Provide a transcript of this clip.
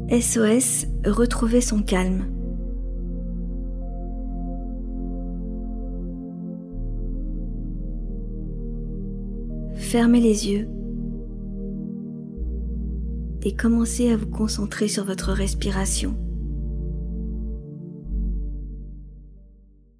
SOS, retrouver son calme. Fermez les yeux et commencez à vous concentrer sur votre respiration.